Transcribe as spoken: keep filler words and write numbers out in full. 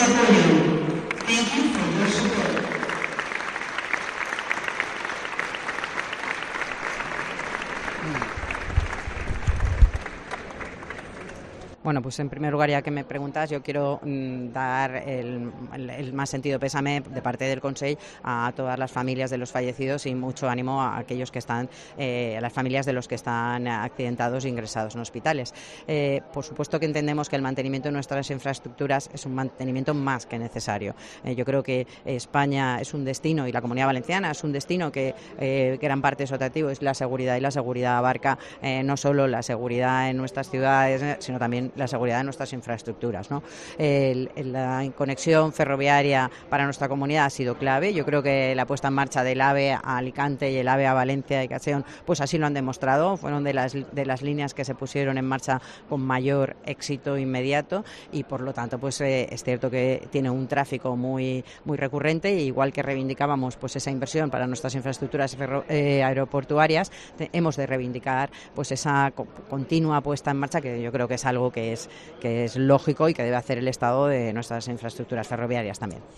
apoyo. Thank you for your support. Bueno, pues en primer lugar, ya que me preguntas, yo quiero mm, dar el, el, el más sentido pésame de parte del Consell a todas las familias de los fallecidos y mucho ánimo a aquellos que están, eh, a las familias de los que están accidentados e ingresados en hospitales. Eh, por supuesto que entendemos que el mantenimiento de nuestras infraestructuras es un mantenimiento más que necesario. Eh, yo creo que España es un destino y la Comunidad Valenciana es un destino que eh, gran parte de su atractivo es la seguridad, y la seguridad abarca eh, no solo la seguridad en nuestras ciudades, sino también la seguridad de nuestras infraestructuras, ¿no? El, la conexión ferroviaria para nuestra comunidad ha sido clave. Yo creo que la puesta en marcha del AVE a Alicante y el AVE a Valencia y Castellón, pues así lo han demostrado. Fueron de las, de las líneas que se pusieron en marcha con mayor éxito inmediato y, por lo tanto, pues eh, es cierto que tiene un tráfico muy, muy recurrente, e igual que reivindicábamos pues esa inversión para nuestras infraestructuras ferro, eh, aeroportuarias, te, hemos de reivindicar pues esa co continua puesta en marcha, que yo creo que es algo que es, que es lógico y que debe hacer el Estado de nuestras infraestructuras ferroviarias también.